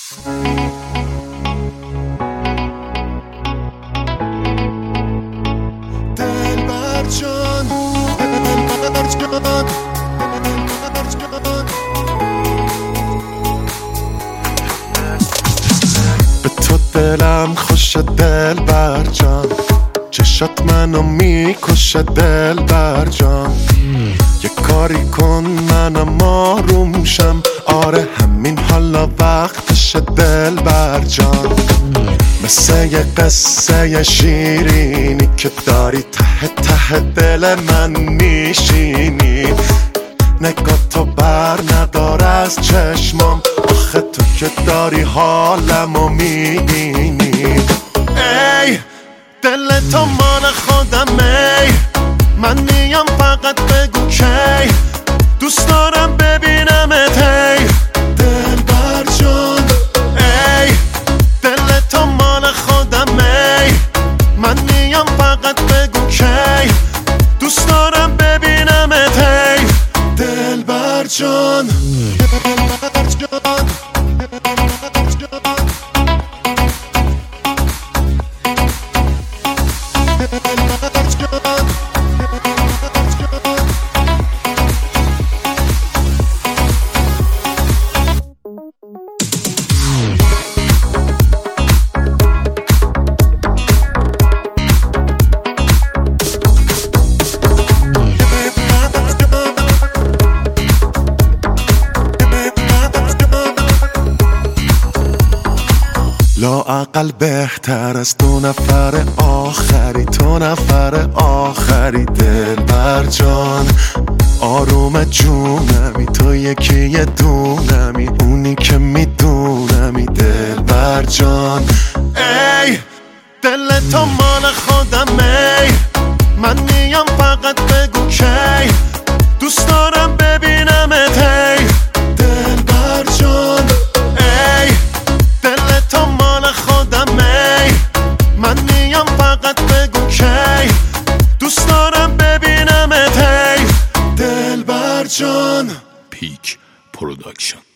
دلبر جان به تو دلم خوشه دلبر جان، چشات منو میکشه دلبر جان. یه کاری کن منم آروم شم، آره همین حالا وقتشه دلبر جان. مثل یه قصه شیرینی که داری ته ته دل من میشینی. نگاه تو بر ندار از چشمام، آخه تو که داری حالمو میبینی. ای دل تو مال خودم، ای من میام فقط بگو کی دوست دارم ببینمت. ای دلبر جان، ای دل تو مال خودم، ای من میام فقط بگو کی دوست دارم ببینمت. ای دلبر جان، دلبر جان. لااقل بهتر از دو نفر آخری، تو نفر آخری دلبر جان. آروم جونمی، تو یکی یه دونمی، اونی که میدونمی دلبر جان. ای دل تو مال خودم، ای من میام فقط بگو کی دوست دارم ببینمت. ای دلبر جان، ای دل تو مال خودم، ای من میام فقط بگو کی دوست دارم ببینمت. ای دلبر جان. پیک پروداکشن.